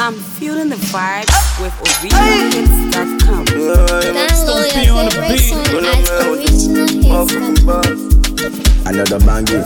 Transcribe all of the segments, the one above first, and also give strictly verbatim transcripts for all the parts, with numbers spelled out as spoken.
I'm feeling the vibes with original hits dot com. Download your favorite song at original hits dot com. Another banging.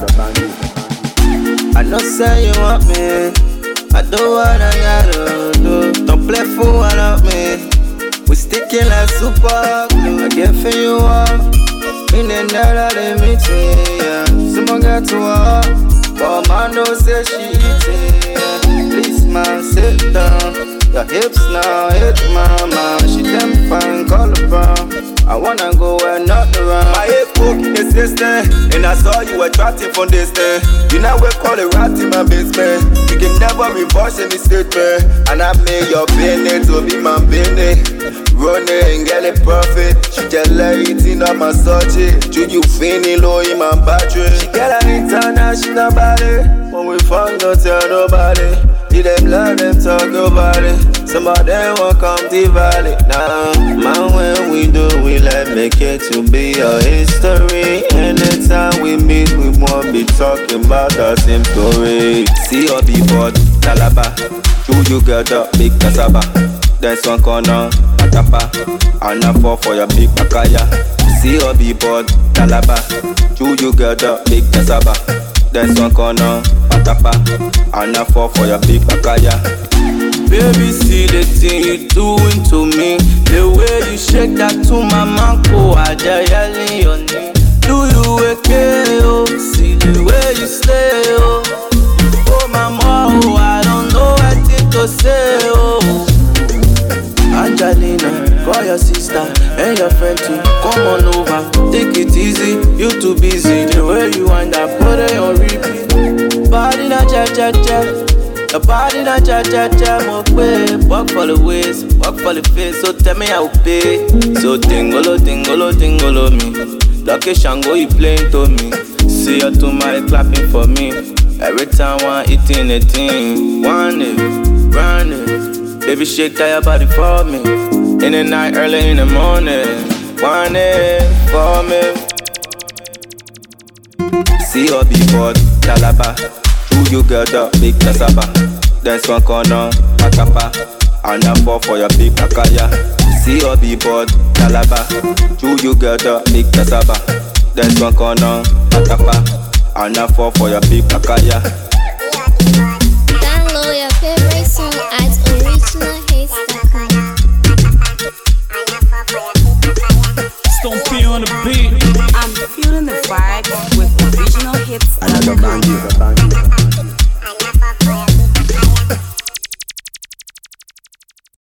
I know say you want me. I do what I gotta do. Don't play fool around me. We sticking like super glue. I get for you up. In the night they meet me, yeah. Someone got to walk. But man don't say she eating, yeah. Please man sit down. Your hips now hit mama. She them fine color brown. I wanna go where not around. My hip hook is sister, and I saw you attractive from this day. You know we call it rat in my basement. You can never reverse any statement. And I made your business to be my business. Running and get it perfect. She just like eating up my sausage. Do you feeling low in my battery? She got an international body. When we fuck, don't tell nobody. Did them love them talk about it. Some of them won't come to valley. Nah, man, when we do, we like make it to be a history. Anytime we meet, we won't be talking about the same story. See your b-board, Talaba. Chew you get up, big cassava. Then one corner, Atapa. And I fall for your big pakaya. See your b-board, Talaba. Chew you get up, big cassava. Then one corner, Atapa. And I fall for your big pakaya. Baby, see the thing you doing to me. The way you shake that to my manko, I just yelling your name. Do you okay, oh? See the way you slay, oh. Oh, mama, oh, I don't know what to say, oh. Angelina, call your sister and your friend too. Come on over, take it easy. You too busy. The way you wind up, put it on repeat. Body na cha cha cha. The body na cha cha cha. Mo pay, walk for the waist, walk for the face. So tell me how pay. So tingolo, tingolo, tingolo me. Lucky Shango, you playing to me. See you to my clapping for me. Every time I'm eating a thing, want it, run it. Baby, shake that your body for me. In the night, early in the morning, want it for me. See your b-board, Talaba. Chew you get up, big cassava. Dance one corner, Atapa. And I fall for your big pakaya. See your b-board, Talaba. Chew you get up, big cassava. Dance one corner, Atapa. And I fall for your big pakaya.